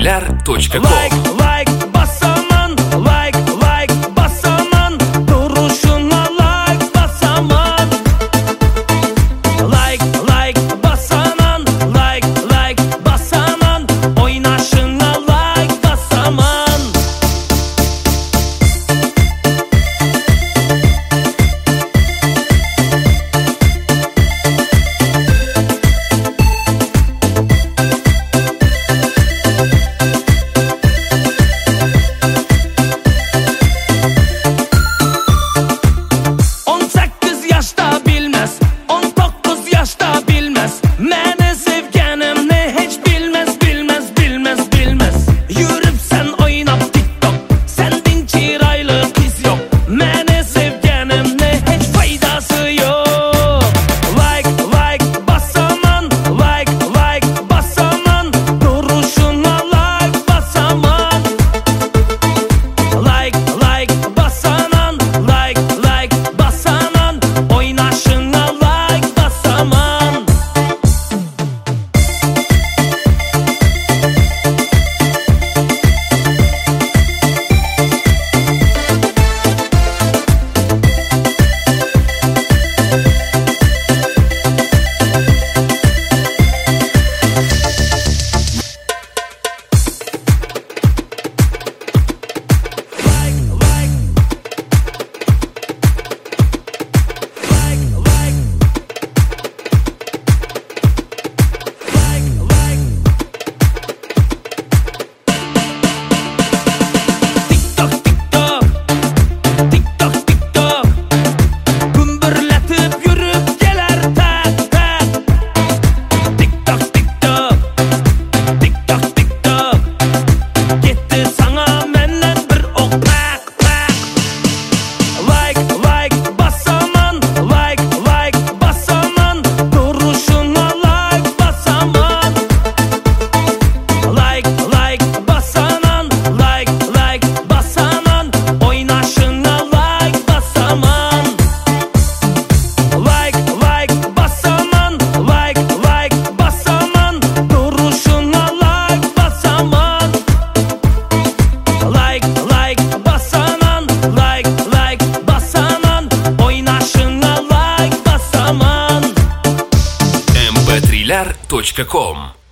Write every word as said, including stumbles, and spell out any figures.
triler точка ком. Like, like basaman, like, like basaman, duruşuna like basaman. Like, like basaman, like, like basaman, oynaşına like basaman. Məni sevgənimni heç bilməz, bilməz, bilməz, bilməz. Yürüb sən oynab TikTok, səndin çiraylı kız yox. Məni sevgənimni heç faydası yox. Like, like basaman, like, like basaman, duruşuna like basaman. Like, like basaman, like, like basaman, oynaşına like basaman. эм бэ трилер точка ком